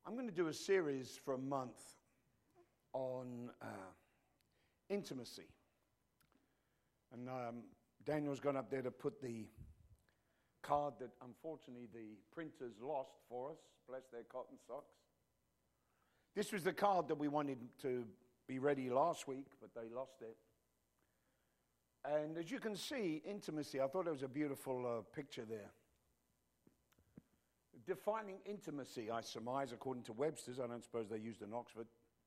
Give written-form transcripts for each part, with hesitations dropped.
I'm going to do a series for a month on intimacy. And Daniel's gone up there to put the card that unfortunately the printers lost for us. Bless their cotton socks. This was the card that we wanted to be ready last week, but they lost it. And as you can see, intimacy, I thought it was a beautiful picture there. Defining intimacy, I surmise, according to Webster's, I don't suppose they used in Oxford,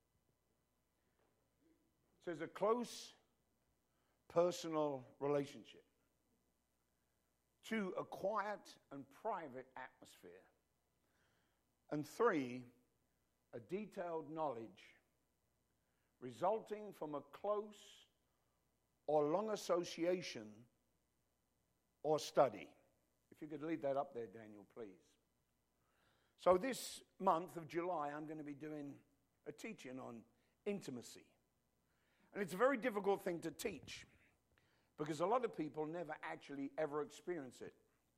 it says a close personal relationship. 2, a quiet and private atmosphere. And 3, a detailed knowledge resulting from a close or long association or study. If you could leave that up there, Daniel, please. So this month of July, I'm going to be doing a teaching on intimacy. And it's a very difficult thing to teach because a lot of people never actually ever experience it.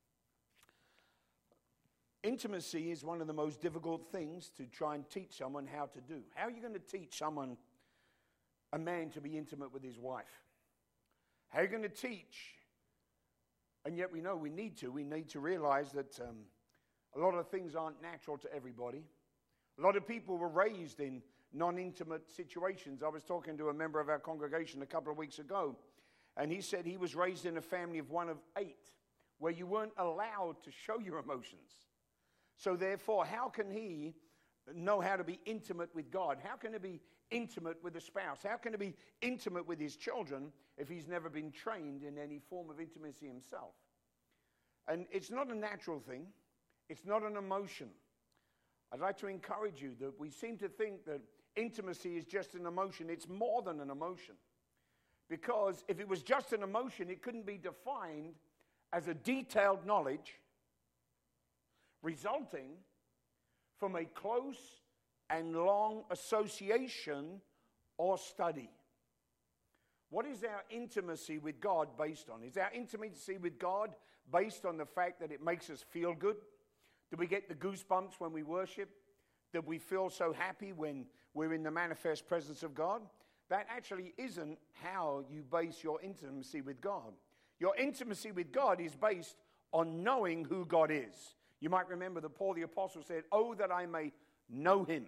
Intimacy is one of the most difficult things to try and teach someone how to do. How are you going to teach someone, a man, to be intimate with his wife? How are you going to teach? And yet we know we need to realize that a lot of things aren't natural to everybody. A lot of people were raised in non-intimate situations. I was talking to a member of our congregation a couple of weeks ago, and he said he was raised in a family of 1 of 8, where you weren't allowed to show your emotions. So therefore, how can he know how to be intimate with God? How can he be intimate with a spouse? How can he be intimate with his children if he's never been trained in any form of intimacy himself? And it's not a natural thing. It's not an emotion. I'd like to encourage you that we seem to think that intimacy is just an emotion. It's more than an emotion. Because if it was just an emotion, it couldn't be defined as a detailed knowledge resulting from a close and long association or study. What is our intimacy with God based on? Is our intimacy with God based on the fact that it makes us feel good? Do we get the goosebumps when we worship? Do we feel so happy when we're in the manifest presence of God? That actually isn't how you base your intimacy with God. Your intimacy with God is based on knowing who God is. You might remember that Paul the Apostle said, "Oh, that I may know him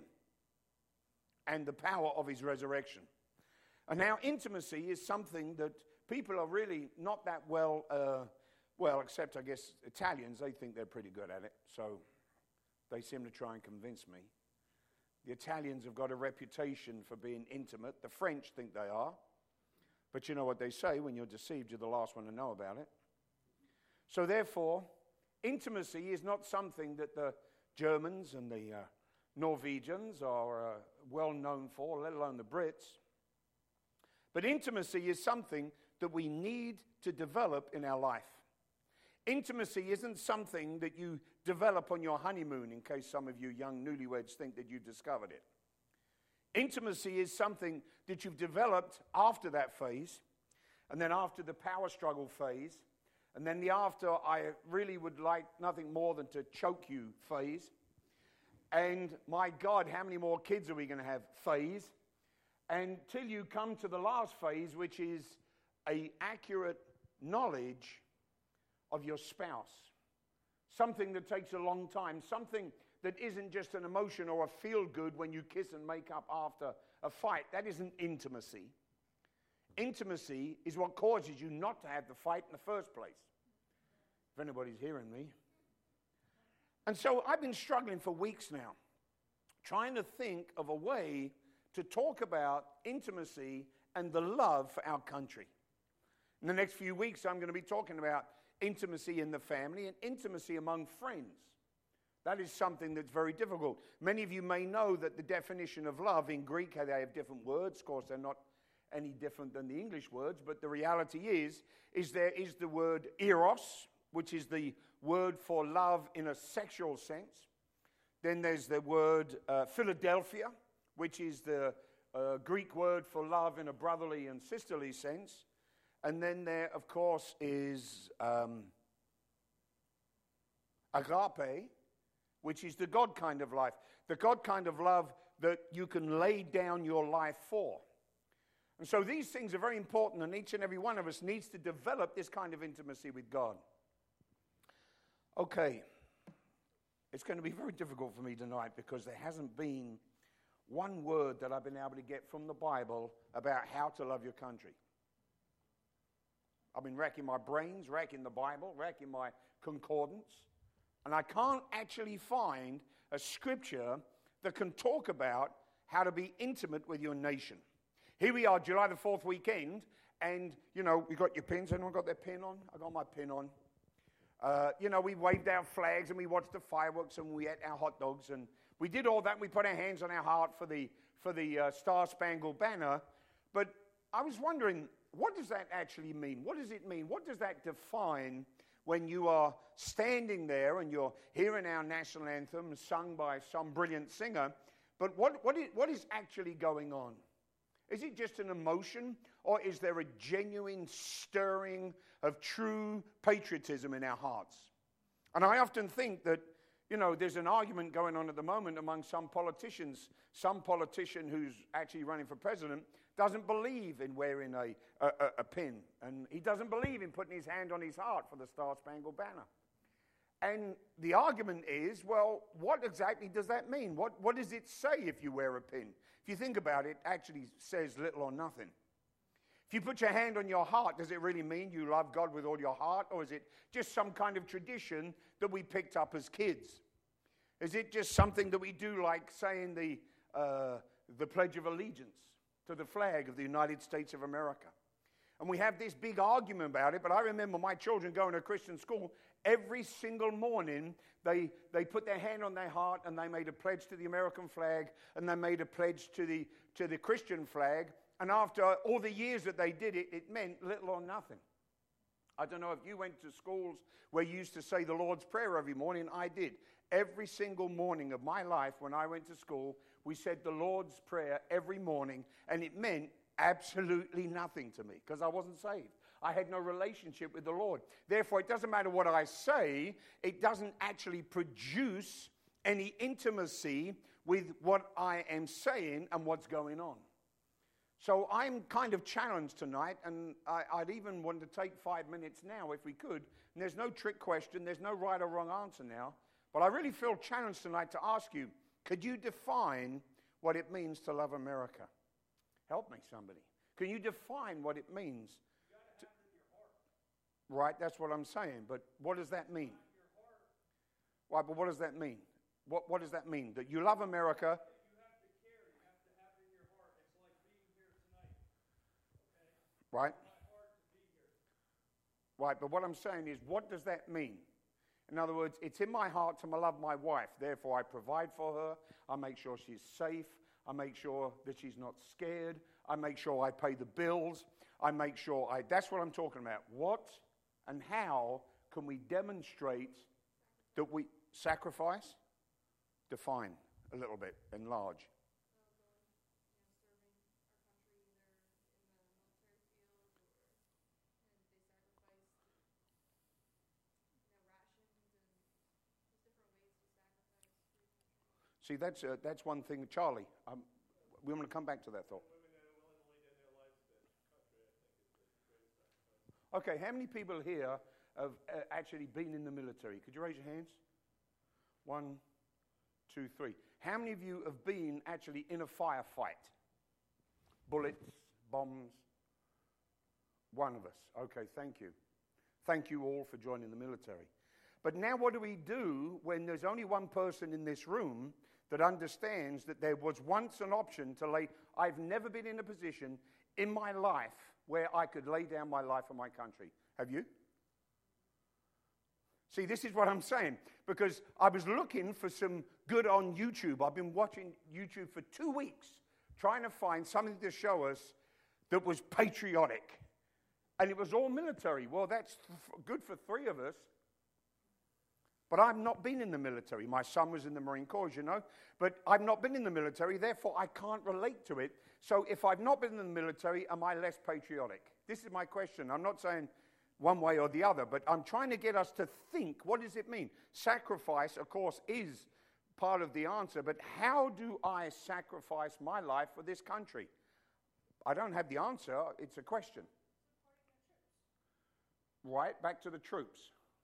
and the power of his resurrection." And now intimacy is something that people are really not that well, except I guess Italians, they think they're pretty good at it. So they seem to try and convince me. The Italians have got a reputation for being intimate. The French think they are. But you know what they say, when you're deceived, you're the last one to know about it. So therefore, intimacy is not something that the Germans and the Norwegians are well known for, let alone the Brits. But intimacy is something that we need to develop in our life. Intimacy isn't something that you develop on your honeymoon, in case some of you young newlyweds think that you've discovered it. Intimacy is something that you've developed after that phase, and then after the power struggle phase, and then the after I really would like nothing more than to choke you phase, and my God, how many more kids are we going to have phase, until you come to the last phase, which is an accurate knowledge of your spouse. Something that takes a long time, something that isn't just an emotion or a feel-good when you kiss and make up after a fight. That isn't intimacy. Intimacy is what causes you not to have the fight in the first place. If anybody's hearing me. And so I've been struggling for weeks now, trying to think of a way to talk about intimacy and the love for our country. In the next few weeks, I'm going to be talking about intimacy in the family and intimacy among friends. That is something that's very difficult. Many of you may know that the definition of love in Greek, they have different words. Of course, they're not any different than the English words, but the reality is there is the word eros, which is the word for love in a sexual sense. Then there's the word Philadelphia, which is the Greek word for love in a brotherly and sisterly sense. And then there, of course, is agape, which is the God kind of life, the God kind of love that you can lay down your life for. And so these things are very important, and each and every one of us needs to develop this kind of intimacy with God. Okay, it's going to be very difficult for me tonight because there hasn't been one word that I've been able to get from the Bible about how to love your country. I've been racking my brains, racking the Bible, racking my concordance, and I can't actually find a scripture that can talk about how to be intimate with your nation. Here we are, July the 4th weekend, and, you know, you got your pins. Anyone got their pin on? I got my pin on. You know, we waved our flags, and we watched the fireworks, and we ate our hot dogs, and we did all that. We put our hands on our heart for the Star-Spangled Banner. But I was wondering, what does that actually mean? What does it mean? What does that define when you are standing there and you're hearing our national anthem sung by some brilliant singer? But what is actually going on? Is it just an emotion, or is there a genuine stirring of true patriotism in our hearts? And I often think that, you know, there's an argument going on at the moment among some politicians. Some politician who's actually running for president doesn't believe in wearing a pin, and he doesn't believe in putting his hand on his heart for the Star-Spangled Banner. And the argument is, well, what exactly does that mean? What does it say if you wear a pin? If you think about it, it actually says little or nothing. If you put your hand on your heart, does it really mean you love God with all your heart? Or is it just some kind of tradition that we picked up as kids? Is it just something that we do, like saying the Pledge of Allegiance to the flag of the United States of America? And we have this big argument about it, but I remember my children going to Christian school. Every single morning, they put their hand on their heart and they made a pledge to the American flag, and they made a pledge to the Christian flag. And after all the years that they did it, it meant little or nothing. I don't know if you went to schools where you used to say the Lord's Prayer every morning. I did. Every single morning of my life when I went to school, we said the Lord's Prayer every morning, and it meant absolutely nothing to me because I wasn't saved. I had no relationship with the Lord. Therefore, it doesn't matter what I say. It doesn't actually produce any intimacy with what I am saying and what's going on. So I'm kind of challenged tonight, and I'd even want to take 5 minutes now if we could. And there's no trick question. There's no right or wrong answer now. But I really feel challenged tonight to ask you, could you define what it means to love America? Help me, somebody. Can you define what it means? Right, that's what I'm saying. But what does that mean? Right, but what does that mean? What does that mean? That you love America? You have to care. You have to have it in your heart. It's like being here tonight. Okay? Right. It's my heart to be here. Right, but what I'm saying is, what does that mean? In other words, it's in my heart to love my wife. Therefore, I provide for her. I make sure she's safe. I make sure that she's not scared. I make sure I pay the bills. I make sure that's what I'm talking about. What and how can we demonstrate that we sacrifice? Define a little bit, enlarge. See, that's one thing, Charlie. We want to come back to that thought. Okay, how many people here have actually been in the military? Could you raise your hands? 1, 2, 3. How many of you have been actually in a firefight? Bullets, bombs? One of us. Okay, thank you. Thank you all for joining the military. But now what do we do when there's only one person in this room that understands that there was once an option to lay... I've never been in a position in my life where I could lay down my life for my country. Have you? See, this is what I'm saying, because I was looking for some good on YouTube. I've been watching YouTube for 2 weeks, trying to find something to show us that was patriotic. And it was all military. Well, that's good for 3 of us. But I've not been in the military. My son was in the Marine Corps, you know. But I've not been in the military, therefore I can't relate to it. So if I've not been in the military, am I less patriotic? This is my question. I'm not saying one way or the other. But I'm trying to get us to think, what does it mean? Sacrifice, of course, is part of the answer, but how do I sacrifice my life for this country? I don't have the answer. It's a question. Right, back to the troops.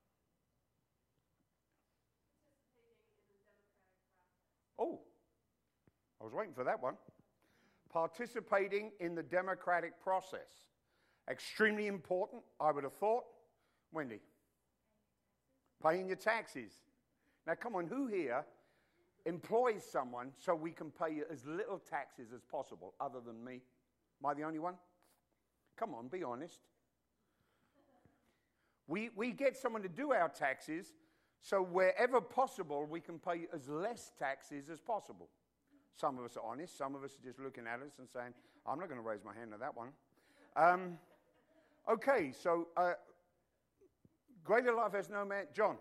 Oh, I was waiting for that one. Participating in the democratic process. Extremely important, I would have thought. Wendy? Paying your taxes. Now, come on, who here employs someone so we can pay as little taxes as possible, other than me? Am I the only one? Come on, be honest. We get someone to do our taxes, so wherever possible, we can pay as less taxes as possible. Some of us are honest. Some of us are just looking at us and saying, I'm not going to raise my hand to that one. Okay, so greater life has no man. John.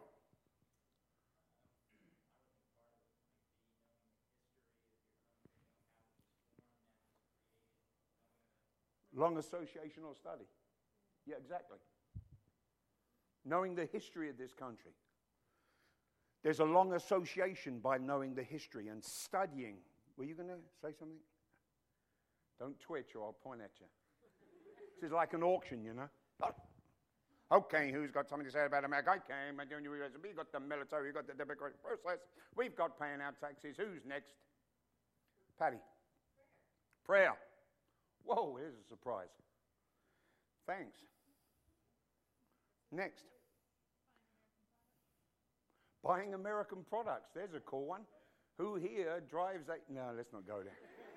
Long association or study. Yeah, exactly. Knowing the history of this country. There's a long association by knowing the history and studying. Were you going to say something? Don't twitch or I'll point at you. This is like an auction, you know. Oh. Okay, who's got something to say about America? Okay, we've got the military, we've got the democratic process, we've got paying our taxes. Who's next? Patty. Prayer. Whoa, here's a surprise. Thanks. Next. Buying American products. There's a cool one. Who here drives a... No, let's not go there.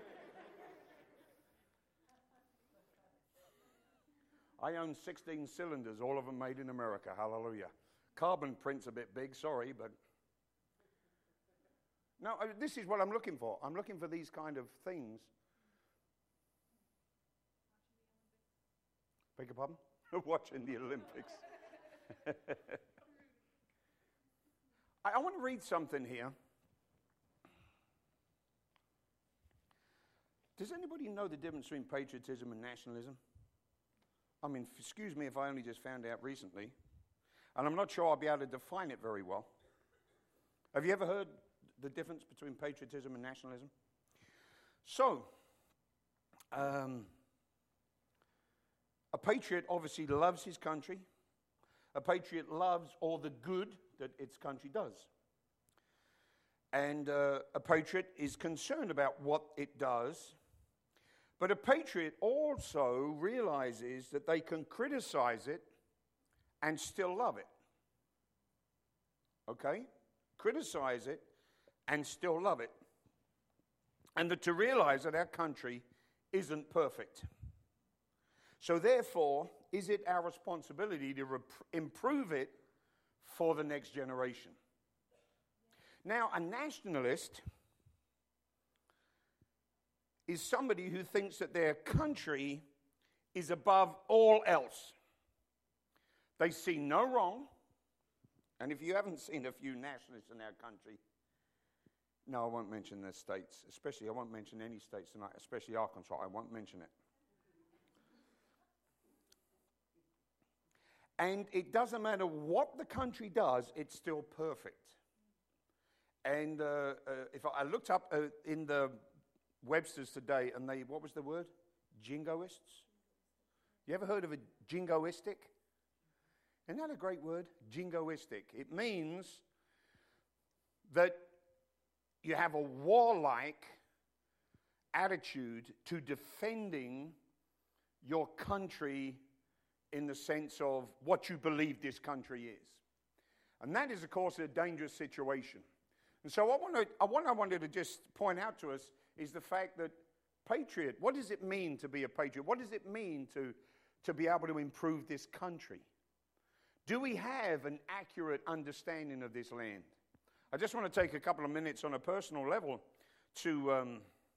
I own 16 cylinders, all of them made in America. Hallelujah. Carbon print's a bit big, sorry, but... No, this is what I'm looking for. I'm looking for these kind of things. Beg your pardon? Watching the Olympics. I want to read something here. Does anybody know the difference between patriotism and nationalism? I mean, excuse me if I only just found out recently. And I'm not sure I'll be able to define it very well. Have you ever heard the difference between patriotism and nationalism? So, a patriot obviously loves his country. A patriot loves all the good that its country does. And a patriot is concerned about what it does. But a patriot also realizes that they can criticize it and still love it. Okay? Criticize it and still love it. And to realize that our country isn't perfect. So therefore, is it our responsibility to improve it for the next generation? Now, a nationalist is somebody who thinks that their country is above all else. They see no wrong. And if you haven't seen a few nationalists in our country, no, I won't mention the states. Especially, I won't mention any states tonight, especially Arkansas. I won't mention it. And it doesn't matter what the country does, it's still perfect. And if I looked up in the Webster's today, and they, what was the word? Jingoists? You ever heard of a jingoistic? Isn't that a great word? Jingoistic. It means that you have a warlike attitude to defending your country in the sense of what you believe this country is. And that is, of course, a dangerous situation. And so what I wanted to just point out to us is the fact that patriot, what does it mean to be a patriot? What does it mean to be able to improve this country? Do we have an accurate understanding of this land? I just want to take a couple of minutes on a personal level to,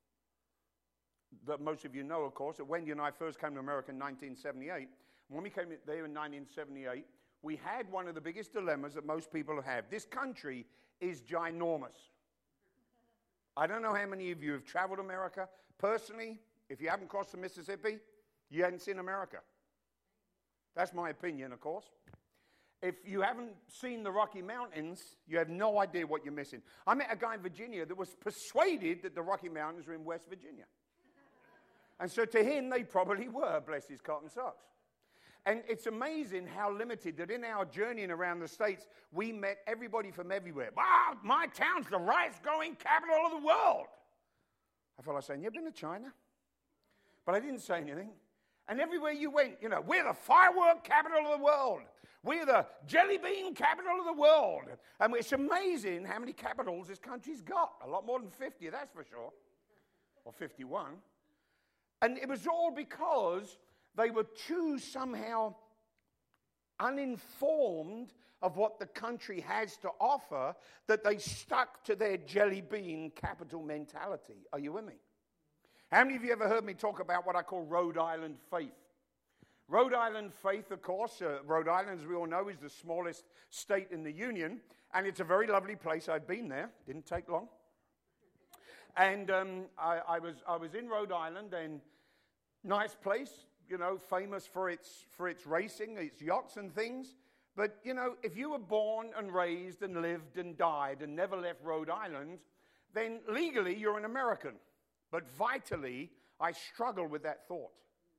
that most of you know, of course, that Wendy and I first came to America in 1978. When we came there in 1978, we had one of the biggest dilemmas that most people have. This country is ginormous. I don't know how many of you have traveled America. Personally, if you haven't crossed the Mississippi, you haven't seen America. That's my opinion, of course. If you haven't seen the Rocky Mountains, you have no idea what you're missing. I met a guy in Virginia that was persuaded that the Rocky Mountains were in West Virginia. And so to him, they probably were, bless his cotton socks. And it's amazing how limited that in our journeying around the States, we met everybody from everywhere. Wow, my town's the rice-growing capital of the world. I felt like saying, you ever been to China? But I didn't say anything. And everywhere you went, you know, we're the firework capital of the world. We're the jelly bean capital of the world. And it's amazing how many capitals this country's got. A lot more than 50, that's for sure. Or 51. And it was all because they were too somehow uninformed of what the country has to offer, that they stuck to their jelly bean capital mentality. Are you with me? How many of you ever heard me talk about what I call Rhode Island faith? Rhode Island faith, of course, Rhode Island, as we all know, is the smallest state in the Union, and it's a very lovely place. I've been there. Didn't take long. And I was in Rhode Island, and nice place, you know, famous for its racing, its yachts and things. But, you know, if you were born and raised and lived and died and never left Rhode Island, then legally you're an American. But vitally, I struggle with that thought.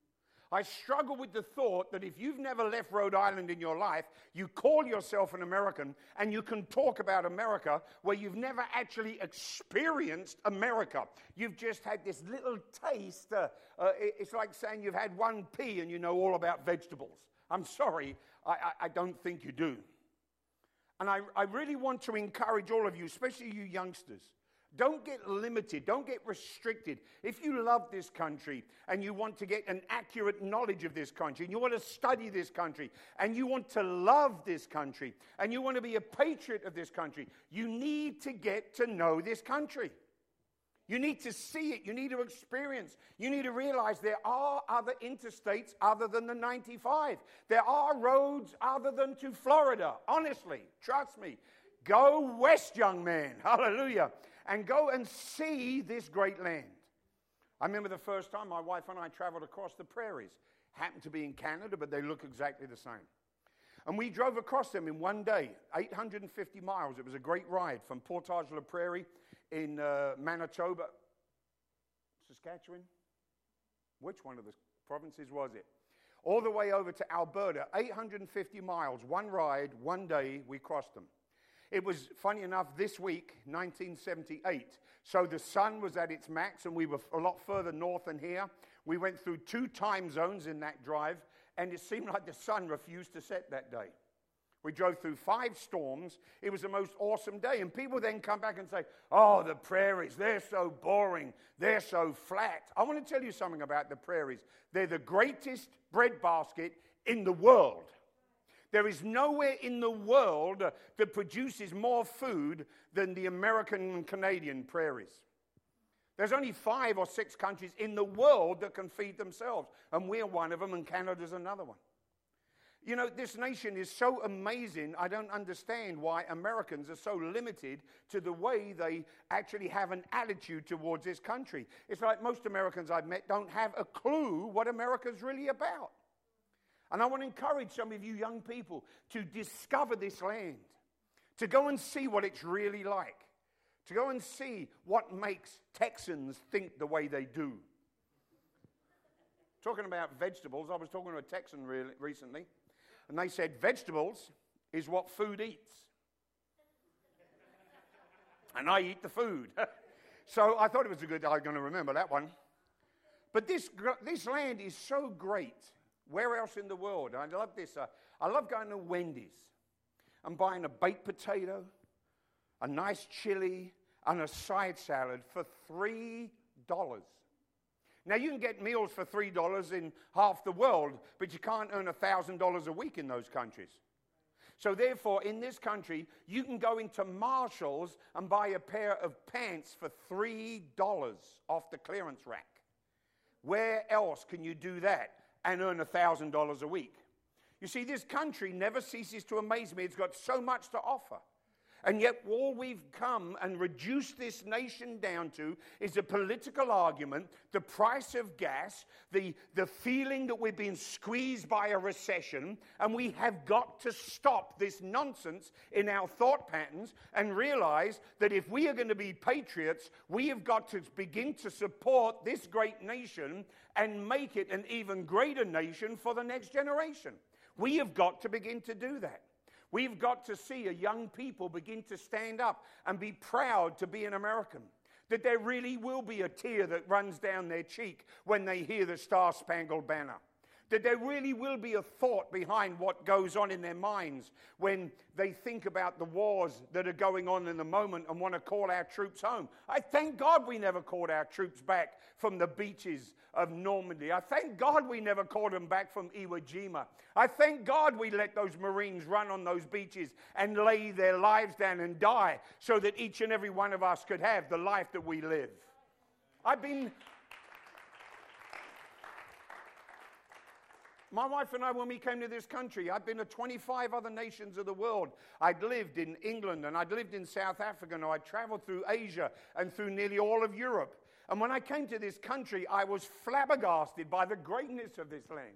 I struggle with the thought that if you've never left Rhode Island in your life, you call yourself an American, and you can talk about America where you've never actually experienced America. You've just had this little taste. It's like saying you've had one pea and you know all about vegetables. I'm sorry, I don't think you do. And I really want to encourage all of you, especially you youngsters, don't get limited. Don't get restricted. If you love this country and you want to get an accurate knowledge of this country, and you want to study this country, and you want to love this country, and you want to be a patriot of this country, you need to get to know this country. You need to see it. You need to experience. You need to realize there are other interstates other than the 95. There are roads other than to Florida. Honestly, trust me. Go west, young man. Hallelujah. And go and see this great land. I remember the first time my wife and I traveled across the prairies. Happened to be in Canada, but they look exactly the same. And we drove across them in one day, 850 miles. It was a great ride from Portage-la-Prairie in Manitoba, Saskatchewan. Which one of the provinces was it? All the way over to Alberta, 850 miles, one ride, one day, we crossed them. It was, funny enough, this week, 1978. So the sun was at its max, and we were a lot further north than here. We went through 2 time zones in that drive, and it seemed like the sun refused to set that day. We drove through 5 storms. It was the most awesome day. And people then come back and say, oh, the prairies, they're so boring. They're so flat. I want to tell you something about the prairies. They're the greatest breadbasket in the world. There is nowhere in the world that produces more food than the American and Canadian prairies. There's only 5 or 6 countries in the world that can feed themselves, and we're one of them, and Canada's another one. You know, this nation is so amazing, I don't understand why Americans are so limited to the way they actually have an attitude towards this country. It's like most Americans I've met don't have a clue what America's really about. And I want to encourage some of you young people to discover this land, to go and see what it's really like, to go and see what makes Texans think the way they do. Talking about vegetables, I was talking to a Texan recently, and they said vegetables is what food eats. And I eat the food. So I thought it was a good, I'm going to remember that one. But this land is so great. Where else in the world? I love this. I love going to Wendy's and buying a baked potato, a nice chili, and a side salad for $3. Now, you can get meals for $3 in half the world, but you can't earn $1,000 a week in those countries. So therefore, in this country, you can go into Marshall's and buy a pair of pants for $3 off the clearance rack. Where else can you do that and earn $1,000 a week? You see, this country never ceases to amaze me. It's got so much to offer. And yet all we've come and reduced this nation down to is a political argument, the price of gas, the feeling that we're being squeezed by a recession, and we have got to stop this nonsense in our thought patterns and realize that if we are going to be patriots, we have got to begin to support this great nation and make it an even greater nation for the next generation. We have got to begin to do that. We've got to see a young people begin to stand up and be proud to be an American. That there really will be a tear that runs down their cheek when they hear the Star-Spangled Banner. That there really will be a thought behind what goes on in their minds when they think about the wars that are going on in the moment and want to call our troops home. I thank God we never called our troops back from the beaches of Normandy. I thank God we never called them back from Iwo Jima. I thank God we let those Marines run on those beaches and lay their lives down and die so that each and every one of us could have the life that we live. My wife and I, when we came to this country, I'd been to 25 other nations of the world. I'd lived in England, and I'd lived in South Africa, and I'd traveled through Asia and through nearly all of Europe. And when I came to this country, I was flabbergasted by the greatness of this land,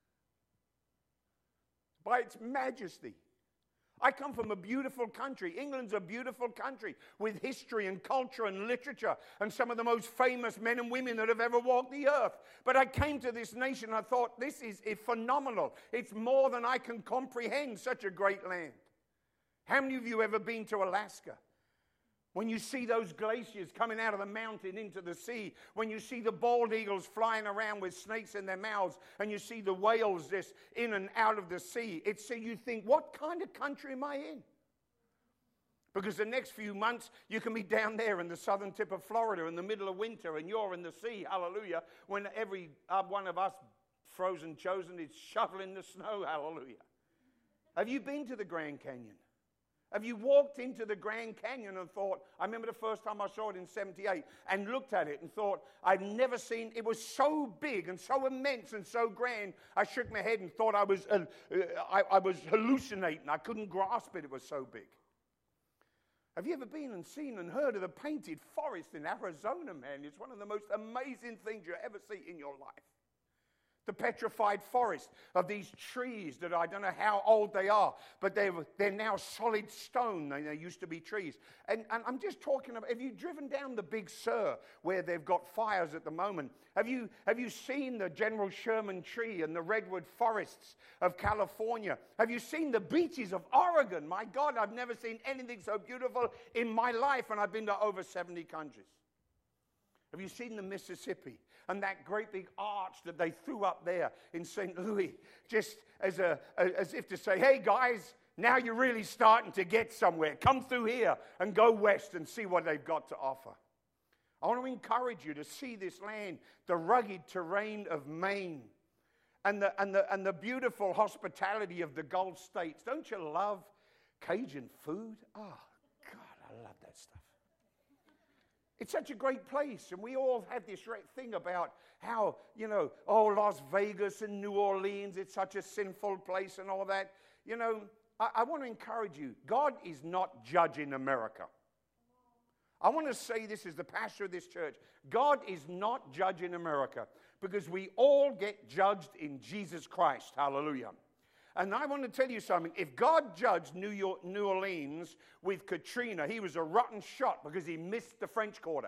by its majesty. I come from a beautiful country. England's a beautiful country with history and culture and literature and some of the most famous men and women that have ever walked the earth. But I came to this nation and I thought, this is phenomenal. It's more than I can comprehend, such a great land. How many of you ever been to Alaska? When you see those glaciers coming out of the mountain into the sea, when you see the bald eagles flying around with snakes in their mouths, and you see the whales just in and out of the sea, you think, what kind of country am I in? Because the next few months, you can be down there in the southern tip of Florida in the middle of winter, and you're in the sea, hallelujah, when every one of us frozen chosen is shoveling the snow, hallelujah. Have you been to the Grand Canyon? Have you walked into the Grand Canyon and thought, I remember the first time I saw it in 78, and looked at it and thought, I've never seen, it was so big and so immense and so grand, I shook my head and thought I was hallucinating. I couldn't grasp it, it was so big. Have you ever been and seen and heard of the Painted Forest in Arizona, man? It's one of the most amazing things you'll ever see in your life. The petrified forest of these trees that I don't know how old they are, but they're now solid stone. They used to be trees. And I'm just talking about, have you driven down the Big Sur where they've got fires at the moment? Have you seen the General Sherman tree and the redwood forests of California? Have you seen the beaches of Oregon? My God, I've never seen anything so beautiful in my life, and I've been to over 70 countries. Have you seen the Mississippi? And that great big arch that they threw up there in St. Louis, just as if to say, hey guys, now you're really starting to get somewhere. Come through here and go west and see what they've got to offer. I want to encourage you to see this land, the rugged terrain of Maine, and the beautiful hospitality of the Gulf States. Don't you love Cajun food? Oh, God, I love that stuff. It's such a great place, and we all have this thing about how, Las Vegas and New Orleans, it's such a sinful place and all that. I want to encourage you, God is not judging America. I want to say this as the pastor of this church. God is not judging America because we all get judged in Jesus Christ. Hallelujah. And I want to tell you something. If God judged New Orleans with Katrina, he was a rotten shot because he missed the French Quarter.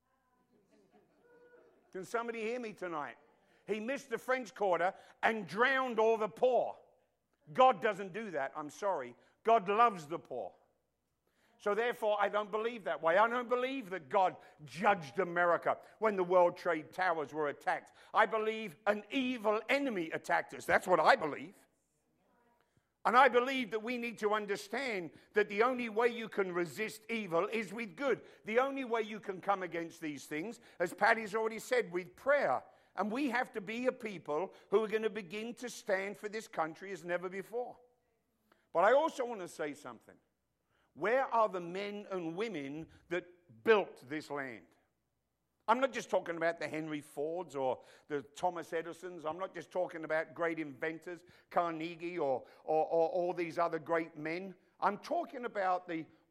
Can somebody hear me tonight? He missed the French Quarter and drowned all the poor. God doesn't do that. I'm sorry. God loves the poor. So therefore, I don't believe that way. I don't believe that God judged America when the World Trade Towers were attacked. I believe an evil enemy attacked us. That's what I believe. And I believe that we need to understand that the only way you can resist evil is with good. The only way you can come against these things, as Patty's already said, with prayer. And we have to be a people who are going to begin to stand for this country as never before. But I also want to say something. Where are the men and women that built this land? I'm not just talking about the Henry Fords or the Thomas Edisons. I'm not just talking about great inventors, Carnegie or all these other great men. I'm talking about the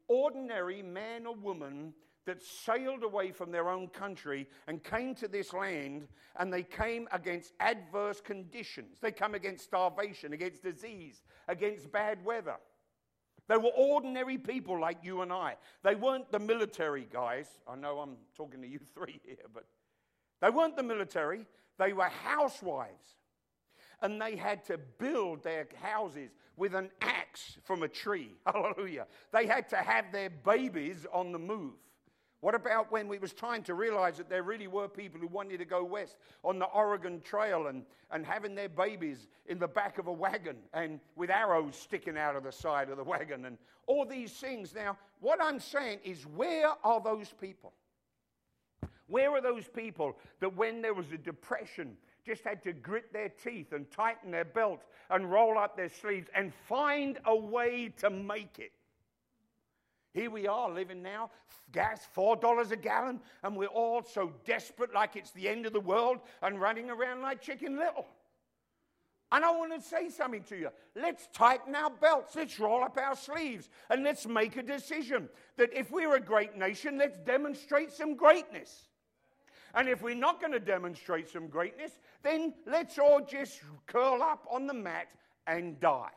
ordinary man or woman that sailed away from their own country and came to this land, and they came against adverse conditions. They come against starvation, against disease, against bad weather. They were ordinary people like you and I. They weren't the military guys. I know I'm talking to you three here, but they weren't the military. They were housewives. And they had to build their houses with an axe from a tree. Hallelujah. They had to have their babies on the move. What about when we was trying to realize that there really were people who wanted to go west on the Oregon Trail and having their babies in the back of a wagon and with arrows sticking out of the side of the wagon and all these things. Now, what I'm saying is, where are those people? Where are those people that when there was a depression just had to grit their teeth and tighten their belt and roll up their sleeves and find a way to make it? Here we are living now, gas $4 a gallon, and we're all so desperate like it's the end of the world and running around like Chicken Little. And I want to say something to you. Let's tighten our belts. Let's roll up our sleeves. And let's make a decision that if we're a great nation, let's demonstrate some greatness. And if we're not going to demonstrate some greatness, then let's all just curl up on the mat and die.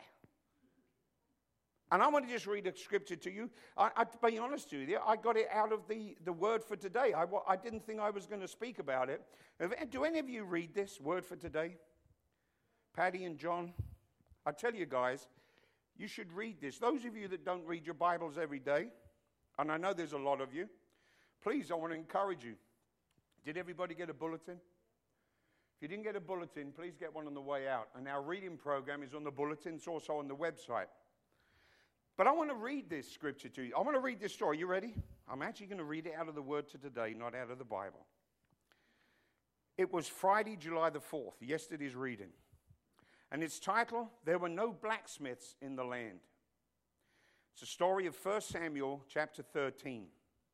And I want to just read a scripture to you. To be honest with you, I got it out of the word for today. I didn't think I was going to speak about it. Do any of you read this word for today? Patty and John? I tell you guys, you should read this. Those of you that don't read your Bibles every day, and I know there's a lot of you, please, I want to encourage you. Did everybody get a bulletin? If you didn't get a bulletin, please get one on the way out. And our reading program is on the bulletin. It's also on the website. But I want to read this scripture to you. I want to read this story. You ready? I'm actually going to read it out of the word to today, not out of the Bible. It was Friday, July the 4th, yesterday's reading. And its title, There Were No Blacksmiths in the Land. It's a story of 1 Samuel chapter 13.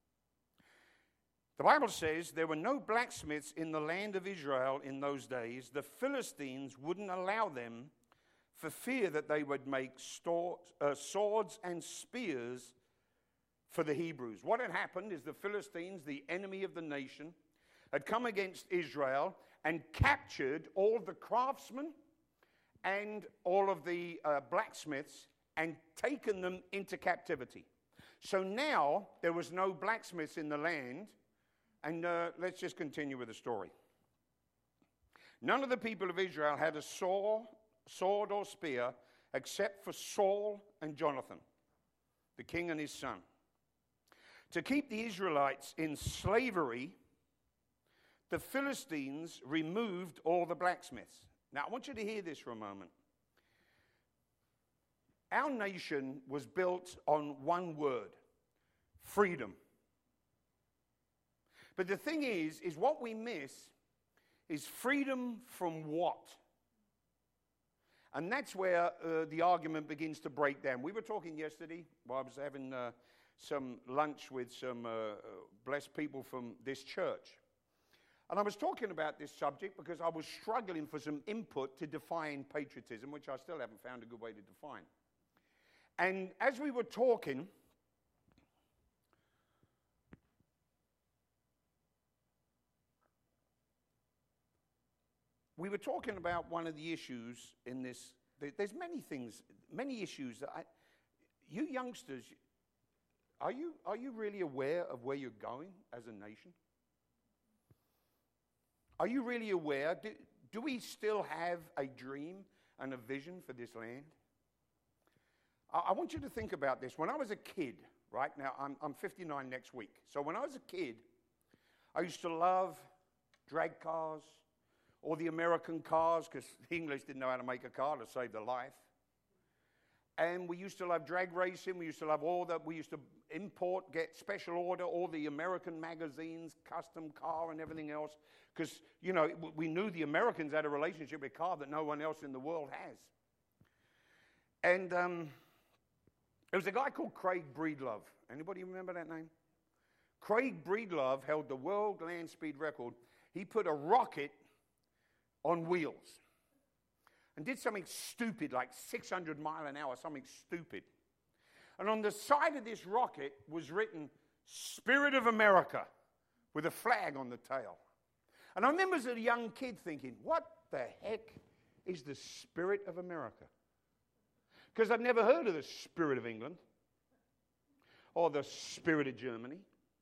The Bible says there were no blacksmiths in the land of Israel in those days. The Philistines wouldn't allow them for fear that they would make swords and spears for the Hebrews. What had happened is the Philistines, the enemy of the nation, had come against Israel and captured all the craftsmen and all of the blacksmiths and taken them into captivity. So now there was no blacksmiths in the land, and let's just continue with the story. None of the people of Israel had a sword or spear except for Saul and Jonathan, the king and his son. To keep the Israelites in slavery, the Philistines removed all the blacksmiths. Now, I want you to hear this for a moment. Our nation was built on one word: freedom. But the thing is what we miss is freedom from what? And that's where the argument begins to break down. We were talking yesterday while I was having some lunch with some blessed people from this church. And I was talking about this subject because I was struggling for some input to define patriotism, which I still haven't found a good way to define. And as we were talking, we were talking about one of the issues in this. There's many things, many issues that you youngsters, are you really aware of where you're going as a nation? Are you really aware? Do we still have a dream and a vision for this land? I want you to think about this. When I was a kid, right now, I'm 59 next week. So when I was a kid, I used to love drag cars, or the American cars, because the English didn't know how to make a car to save their life. And we used to love drag racing. We used to love we used to import, get special order, all the American magazines, custom car and everything else. Because, you know, we knew the Americans had a relationship with car that no one else in the world has. And there was a guy called Craig Breedlove. Anybody remember that name? Craig Breedlove held the world land speed record. He put a rocket on wheels and did something stupid like 600 mile an hour, something stupid. And on the side of this rocket was written, Spirit of America, with a flag on the tail. And I remember as a young kid thinking, what the heck is the Spirit of America? Because I'd never heard of the Spirit of England, or the Spirit of Germany,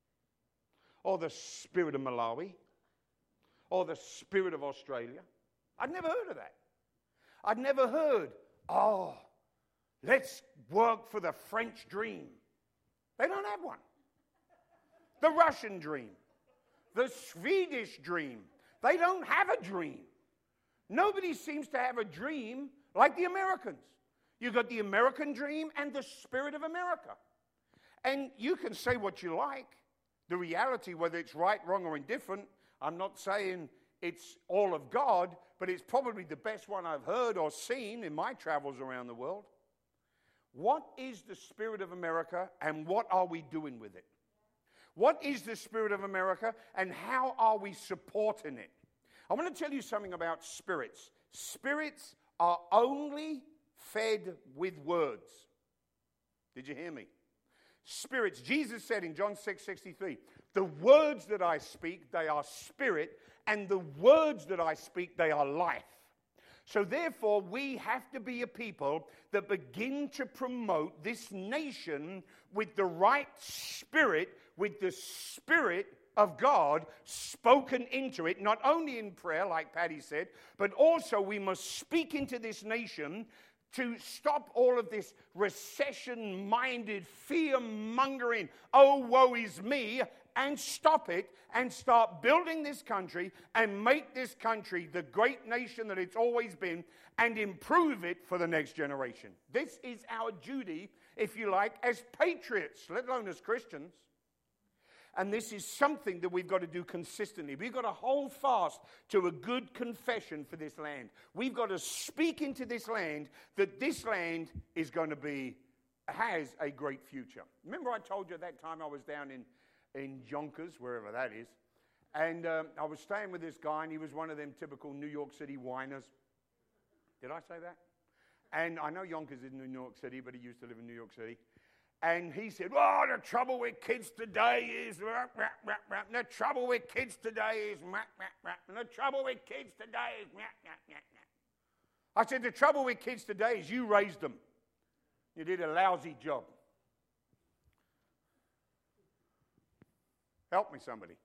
or the Spirit of Malawi, or the Spirit of Australia. I'd never heard of that. I'd never heard, let's work for the French dream. They don't have one. The Russian dream. The Swedish dream. They don't have a dream. Nobody seems to have a dream like the Americans. You've got the American dream and the Spirit of America. And you can say what you like. The reality, whether it's right, wrong, or indifferent, I'm not saying it's all of God, but it's probably the best one I've heard or seen in my travels around the world. What is the Spirit of America, and what are we doing with it? What is the Spirit of America, and how are we supporting it? I want to tell you something about spirits. Spirits are only fed with words. Did you hear me? Spirits. Jesus said in John 6:63, the words that I speak, they are spirit, and the words that I speak, they are life. So therefore, we have to be a people that begin to promote this nation with the right spirit, with the Spirit of God spoken into it, not only in prayer, like Patty said, but also we must speak into this nation to stop all of this recession-minded, fear-mongering, oh, woe is me, and stop it and start building this country and make this country the great nation that it's always been and improve it for the next generation. This is our duty, if you like, as patriots, let alone as Christians. And this is something that we've got to do consistently. We've got to hold fast to a good confession for this land. We've got to speak into this land that this land is going to be, has a great future. Remember I told you that time I was down in Yonkers, wherever that is, and I was staying with this guy, and he was one of them typical New York City whiners. Did I say that? And I know Yonkers is in New York City, but he used to live in New York City. And he said, the trouble with kids today is, the trouble with kids today is, the trouble with kids today is, I said, the trouble with kids today is you raised them. You did a lousy job. Help me, somebody.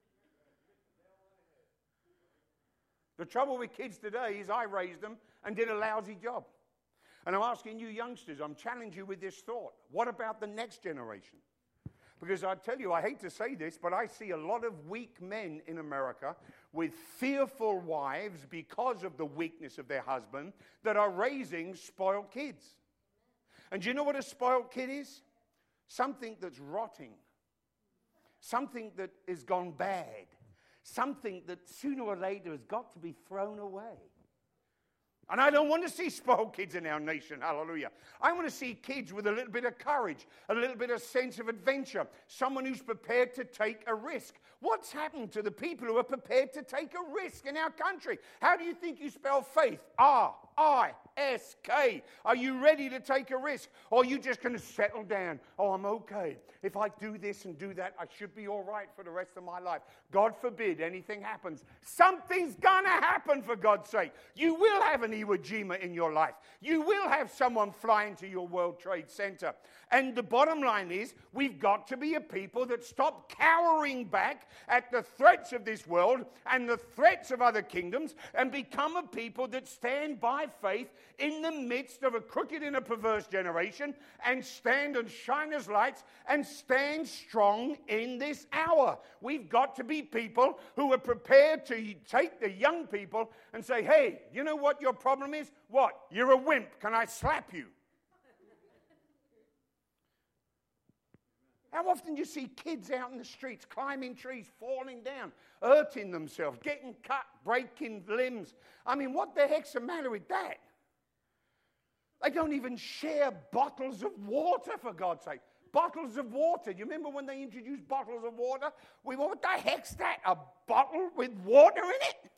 The trouble with kids today is I raised them and did a lousy job. And I'm asking you youngsters, I'm challenging you with this thought. What about the next generation? Because I tell you, I hate to say this, but I see a lot of weak men in America with fearful wives because of the weakness of their husband that are raising spoiled kids. And do you know what a spoiled kid is? Something that's rotting. Something that has gone bad. Something that sooner or later has got to be thrown away. And I don't want to see spoiled kids in our nation, hallelujah. I want to see kids with a little bit of courage, a little bit of sense of adventure, someone who's prepared to take a risk. What's happened to the people who are prepared to take a risk in our country? How do you think you spell faith? R-I-S-K. Are you ready to take a risk? Or are you just going to settle down? Oh, I'm okay. If I do this and do that, I should be all right for the rest of my life. God forbid anything happens. Something's going to happen, for God's sake. You will have an Iwo Jima in your life. You will have someone fly into your World Trade Center. And the bottom line is, we've got to be a people that stop cowering back at the threats of this world and the threats of other kingdoms and become a people that stand by faith in the midst of a crooked and a perverse generation and stand and shine as lights and stand strong in this hour. We've got to be people who are prepared to take the young people and say, hey, you know what your problem is? What? You're a wimp. Can I slap you? How often do you see kids out in the streets climbing trees, falling down, hurting themselves, getting cut, breaking limbs? I mean, what the heck's the matter with that? They don't even share bottles of water, for God's sake. Bottles of water. Do you remember when they introduced bottles of water? We went, what the heck's that? A bottle with water in it?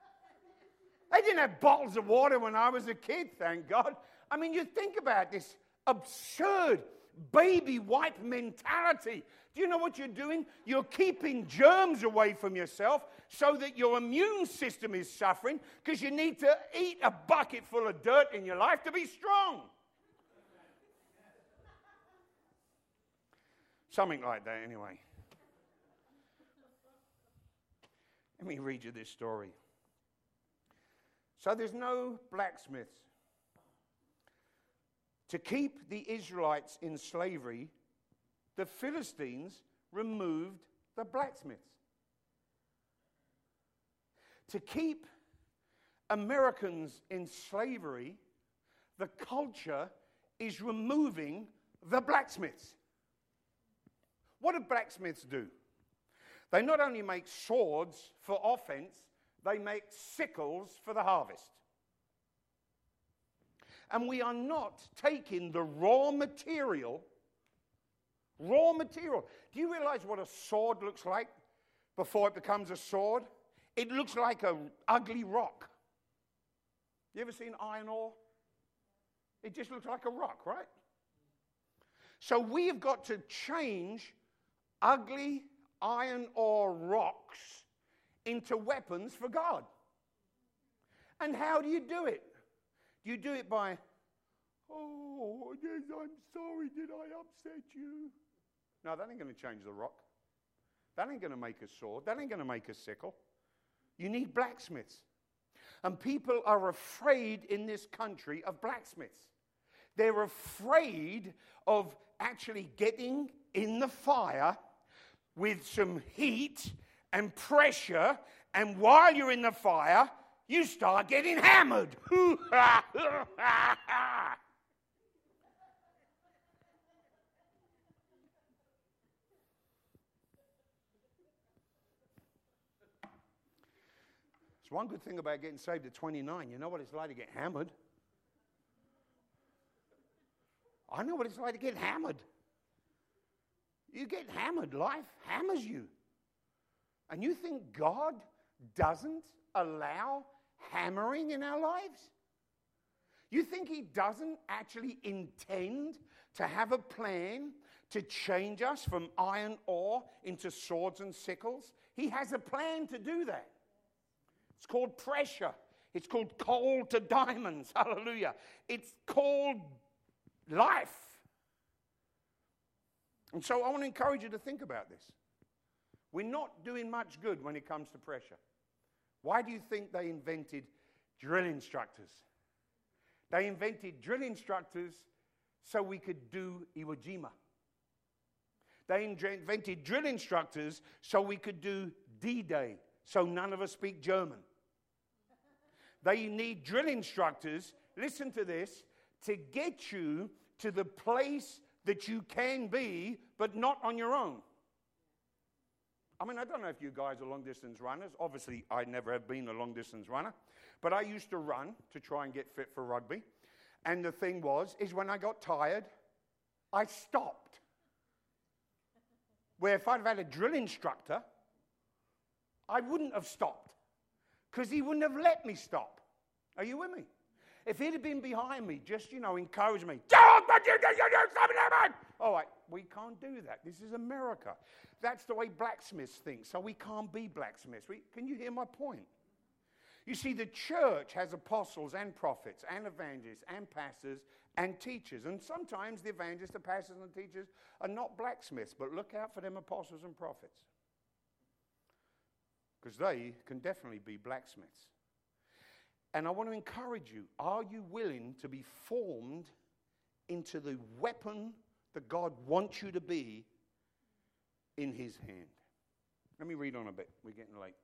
They didn't have bottles of water when I was a kid, thank God. I mean, you think about this. absurd baby wipe mentality. Do you know what you're doing? You're keeping germs away from yourself so that your immune system is suffering because you need to eat a bucket full of dirt in your life to be strong. Something like that, anyway. Let me read you this story. So there's no blacksmiths. To keep the Israelites in slavery, the Philistines removed the blacksmiths. To keep Americans in slavery, the culture is removing the blacksmiths. What do blacksmiths do? They not only make swords for offense, they make sickles for the harvest. And we are not taking the raw material. Do you realize what a sword looks like before it becomes a sword? It looks like an ugly rock. You ever seen iron ore? It just looks like a rock, right? So we have got to change ugly iron ore rocks into weapons for God. And how do you do it? Do you do it by, oh, yes, I'm sorry, did I upset you? No, that ain't going to change the rock. That ain't going to make a sword. That ain't going to make a sickle. You need blacksmiths. And people are afraid in this country of blacksmiths. They're afraid of actually getting in the fire with some heat and pressure, and while you're in the fire, you start getting hammered. It's one good thing about getting saved at 29. You know what it's like to get hammered. I know what it's like to get hammered. You get hammered. Life hammers you. And you think God doesn't allow hammering in our lives? You think he doesn't actually intend to have a plan to change us from iron ore into swords and sickles? He has a plan to do that. It's called pressure. It's called coal to diamonds. Hallelujah. It's called life. And so I want to encourage you to think about this. We're not doing much good when it comes to pressure. Why do you think they invented drill instructors? They invented drill instructors so we could do Iwo Jima. They invented drill instructors so we could do D-Day, so none of us speak German. They need drill instructors, listen to this, to get you to the place that you can be, but not on your own. I mean, I don't know if you guys are long-distance runners. Obviously, I never have been a long-distance runner. But I used to run to try and get fit for rugby. And the thing is when I got tired, I stopped. Where if I'd have had a drill instructor, I wouldn't have stopped. Because he wouldn't have let me stop. Are you with me? If he'd have been behind me, just, encourage me. All right, we can't do that. This is America. That's the way blacksmiths think, so we can't be blacksmiths. Can you hear my point? You see, the church has apostles and prophets and evangelists and pastors and teachers. And sometimes the evangelists, the pastors, and the teachers are not blacksmiths, but look out for them apostles and prophets. Because they can definitely be blacksmiths. And I want to encourage you, are you willing to be formed into the weapon that God wants you to be in his hand? Let me read on a bit. We're getting late.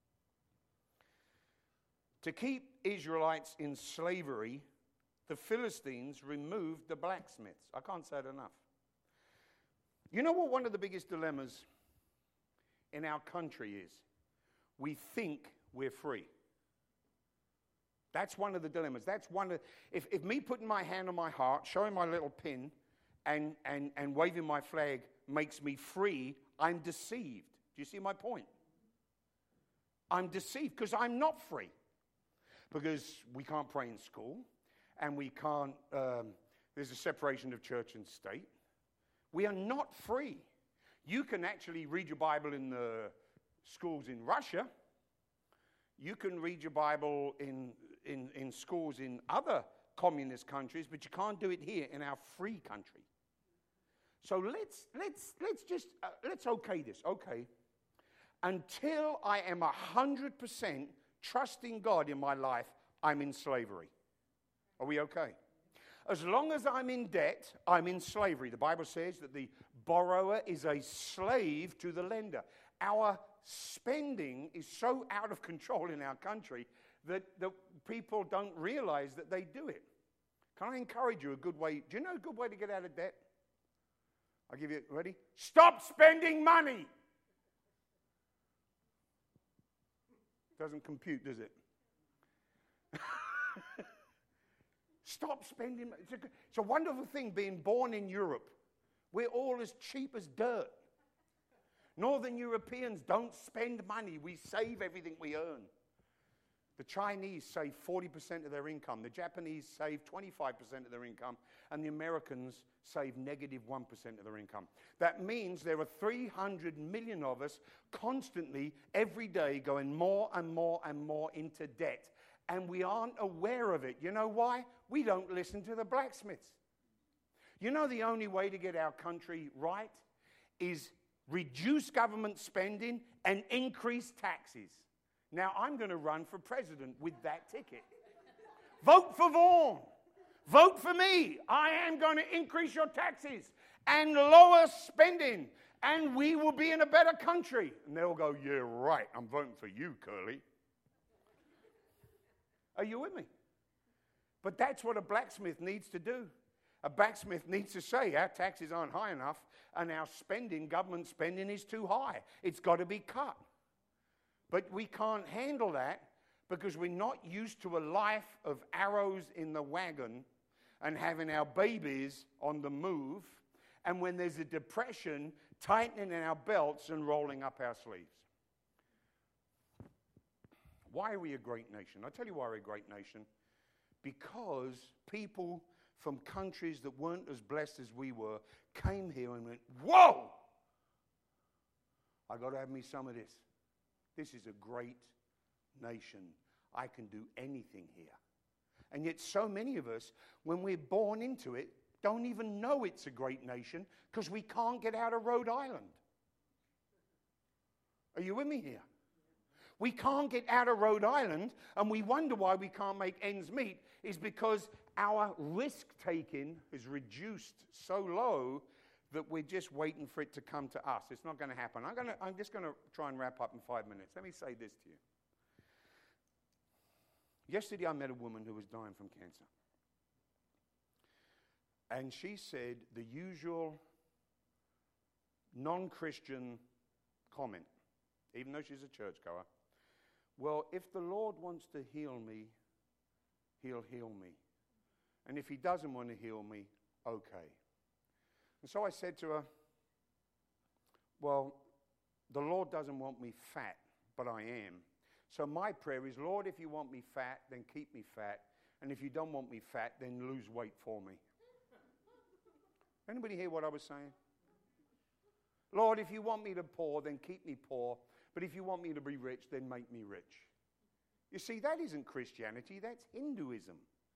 To keep Israelites in slavery, the Philistines removed the blacksmiths. I can't say it enough. You know what one of the biggest dilemmas in our country is? We think we're free. That's one of the dilemmas. That's one of, if me putting my hand on my heart, showing my little pin, and waving my flag makes me free, I'm deceived. Do you see my point? I'm deceived because I'm not free. Because we can't pray in school, and we can't There's a separation of church and state. We are not free. You can actually read your Bible in the schools in Russia. You can read your Bible in schools in other communist countries, but you can't do it here in our free country. So let's okay this. Okay. Until I am 100% trusting God in my life, I'm in slavery. Are we okay? As long as I'm in debt, I'm in slavery. The Bible says that the borrower is a slave to the lender. Our spending is so out of control in our country that people don't realize that they do it. Can I encourage you a good way? Do you know a good way to get out of debt? I'll give you, ready? Stop spending money. Doesn't compute, does it? Stop spending money. It's a wonderful thing being born in Europe. We're all as cheap as dirt. Northern Europeans don't spend money. We save everything we earn. The Chinese save 40% of their income. The Japanese save 25% of their income. And the Americans save negative 1% of their income. That means there are 300 million of us constantly, every day, going more and more and more into debt. And we aren't aware of it. You know why? We don't listen to the blacksmiths. You know the only way to get our country right is reduce government spending and increase taxes. Now, I'm going to run for president with that ticket. Vote for Vaughan. Vote for me. I am going to increase your taxes and lower spending, and we will be in a better country. And they'll go, yeah, right, I'm voting for you, Curly. Are you with me? But that's what a blacksmith needs to do. A blacksmith needs to say our taxes aren't high enough and our spending, government spending, is too high. It's got to be cut. But we can't handle that because we're not used to a life of arrows in the wagon and having our babies on the move. And when there's a depression, tightening our belts and rolling up our sleeves. Why are we a great nation? I'll tell you why we're a great nation. Because people from countries that weren't as blessed as we were came here and went, whoa! I got to have me some of this. This is a great nation. I can do anything here. And yet so many of us, when we're born into it, don't even know it's a great nation because we can't get out of Rhode Island. Are you with me here? We can't get out of Rhode Island, and we wonder why we can't make ends meet, is because our risk-taking is reduced so low that we're just waiting for it to come to us. It's not going to happen. I'm just going to try and wrap up in 5 minutes. Let me say this to you. Yesterday I met a woman who was dying from cancer. And she said the usual non-Christian comment, even though she's a churchgoer. Well, if the Lord wants to heal me, he'll heal me. And if he doesn't want to heal me, okay. And so I said to her, well, the Lord doesn't want me fat, but I am. So my prayer is, Lord, if you want me fat, then keep me fat. And if you don't want me fat, then lose weight for me. Anybody hear what I was saying? Lord, if you want me to poor, then keep me poor. But if you want me to be rich, then make me rich. You see, that isn't Christianity, that's Hinduism.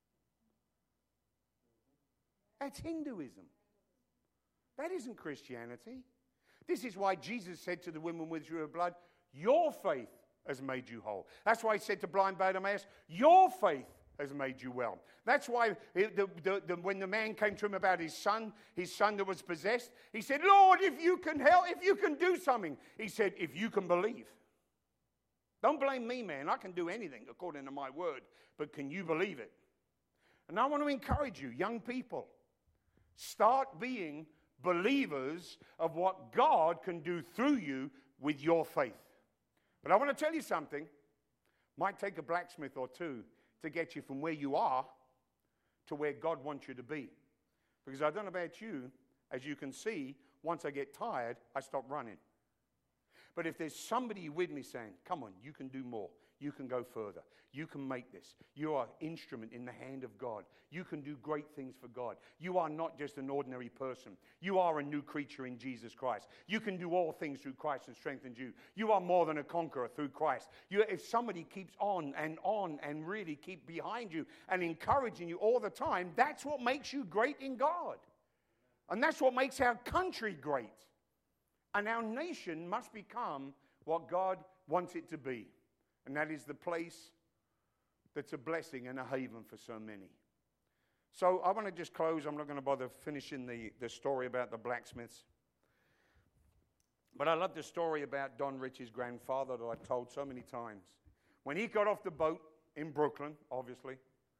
That's Hinduism. That isn't Christianity. This is why Jesus said to the woman with the issue of blood, your faith has made you whole. That's why he said to blind Bartimaeus, your faith has made you well. That's why when the man came to him about his son that was possessed, he said, Lord, if you can help, if you can do something. He said, if you can believe. Don't blame me, man. I can do anything according to my word. But can you believe it? And I want to encourage you, young people, start being believers of what God can do through you with your faith. But I want to tell you something. Might take a blacksmith or two to get you from where you are to where God wants you to be. Because I don't know about you, as you can see, once I get tired, I stop running. But if there's somebody with me saying, come on, you can do more. you can go further. You can make this. You are an instrument in the hand of God. You can do great things for God. You are not just an ordinary person. You are a new creature in Jesus Christ. You can do all things through Christ and strengthens you. You are more than a conqueror through Christ. If somebody keeps on and really keep behind you and encouraging you all the time, that's what makes you great in God. And that's what makes our country great. And our nation must become what God wants it to be. And that is the place that's a blessing and a haven for so many. So I want to just close. I'm not going to bother finishing the story about the blacksmiths. But I love the story about Don Rich's grandfather that I've told so many times. When he got off the boat in Brooklyn, obviously,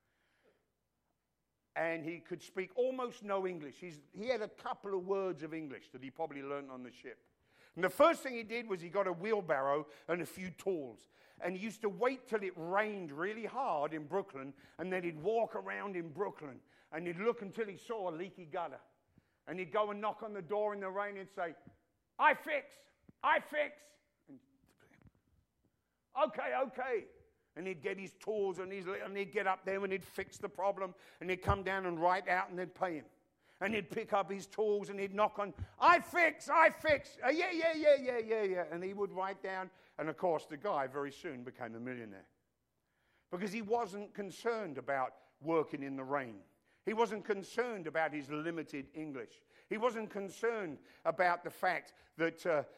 and he could speak almost no English. He had a couple of words of English that he probably learned on the ship. And the first thing he did was he got a wheelbarrow and a few tools. And he used to wait till it rained really hard in Brooklyn, and then he'd walk around in Brooklyn, and he'd look until he saw a leaky gutter. And he'd go and knock on the door in the rain and say, I fix. And, okay. And he'd get his tools, and he'd get up there, and he'd fix the problem, and he'd come down and write out, and they'd pay him. And he'd pick up his tools, and he'd knock on, I fix. Yeah. And he would write down. And, of course, the guy very soon became a millionaire. Because he wasn't concerned about working in the rain. He wasn't concerned about his limited English. He wasn't concerned about the fact that,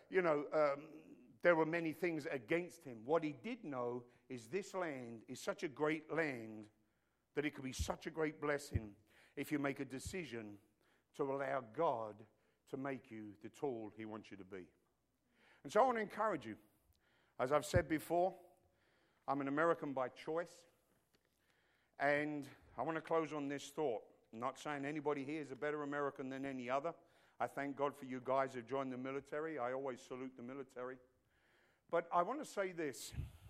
there were many things against him. What he did know is this land is such a great land that it could be such a great blessing if you make a decision to allow God to make you the tool he wants you to be. And so I want to encourage you. As I've said before, I'm an American by choice. And I want to close on this thought. I'm not saying anybody here is a better American than any other. I thank God for you guys who joined the military. I always salute the military. But I want to say this.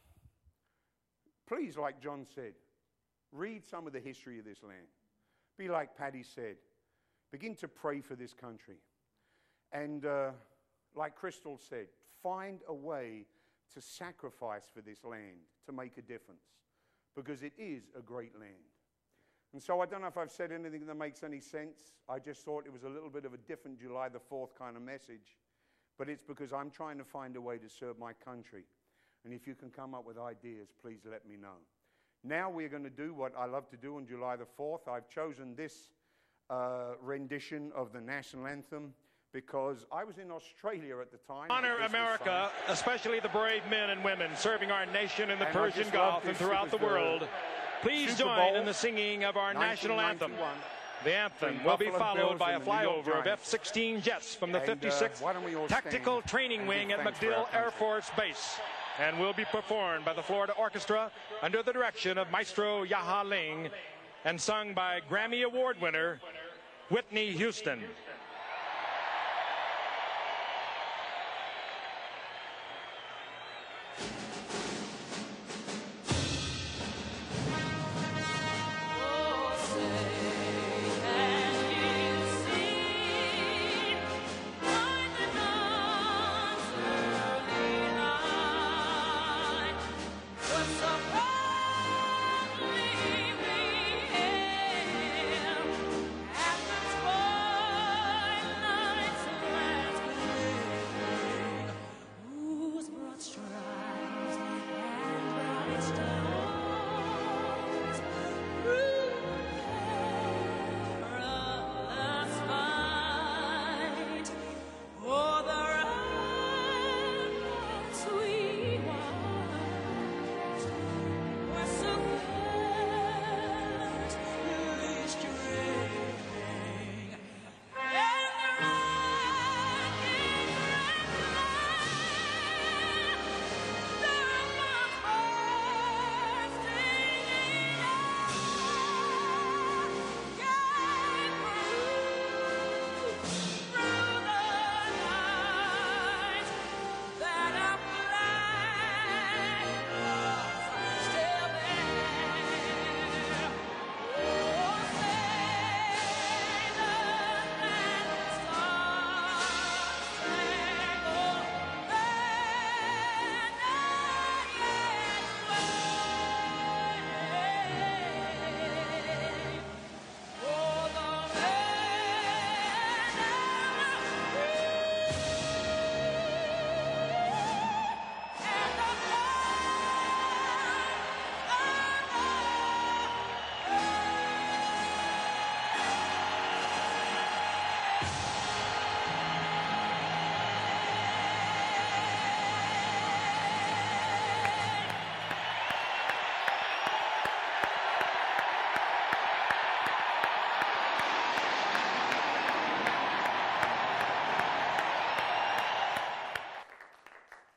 Please, like John said, read some of the history of this land. Be like Patty said. Begin to pray for this country. And like Crystal said, find a way to sacrifice for this land to make a difference. Because it is a great land. And so I don't know if I've said anything that makes any sense. I just thought it was a little bit of a different July the 4th kind of message. But it's because I'm trying to find a way to serve my country. And if you can come up with ideas, please let me know. Now we're going to do what I love to do on July the 4th. I've chosen this rendition of the national anthem because I was in Australia at the time. Honor America, especially the brave men and women serving our nation in the Persian Gulf and throughout the world. Please join in the singing of our national anthem. The anthem will be followed by a flyover of F-16 jets from the 56th Tactical Training Wing at MacDill Air Force Base, and will be performed by the Florida Orchestra under the direction of Maestro Yaha Ling and sung by Grammy Award winner Whitney Houston.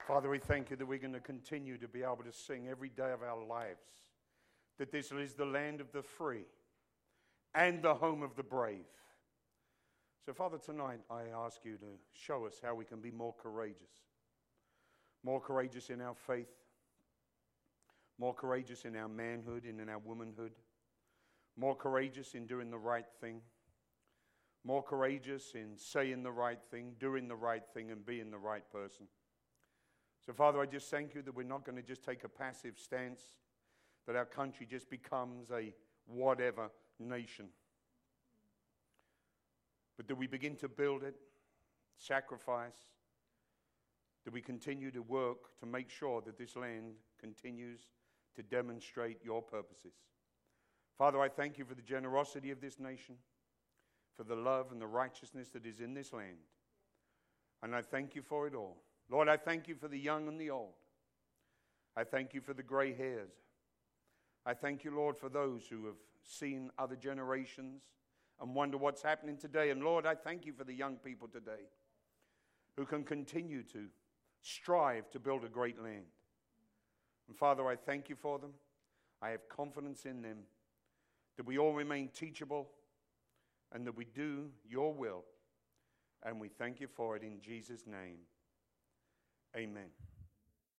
Father, we thank you that we're going to continue to be able to sing every day of our lives that this is the land of the free and the home of the brave. So, Father, tonight I ask you to show us how we can be more courageous in our faith, more courageous in our manhood and in our womanhood, more courageous in doing the right thing, more courageous in saying the right thing, doing the right thing, and being the right person. So, Father, I just thank you that we're not going to just take a passive stance, that our country just becomes a whatever nation, but that we begin to build it, sacrifice, that we continue to work to make sure that this land continues to demonstrate your purposes. Father, I thank you for the generosity of this nation, for the love and the righteousness that is in this land, and I thank you for it all. Lord, I thank you for the young and the old. I thank you for the gray hairs. I thank you, Lord, for those who have seen other generations and wonder what's happening today. And Lord, I thank you for the young people today who can continue to strive to build a great land. And Father, I thank you for them. I have confidence in them that we all remain teachable and that we do your will. And we thank you for it in Jesus' name. Amen.